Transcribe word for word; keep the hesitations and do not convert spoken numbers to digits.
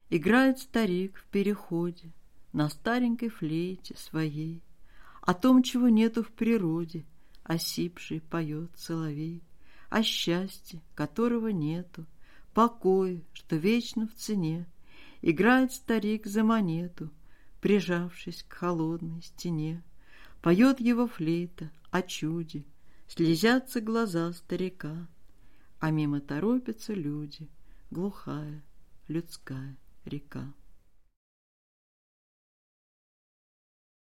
Играет старик в переходе на старенькой флейте своей, о том, чего нету в природе, осипший поет соловей, о счастье, которого нету, покое, что вечно в цене. Играет старик за монету, прижавшись к холодной стене. Поет его флейта о чуде, слезятся глаза старика, а мимо торопятся люди, глухая людская река.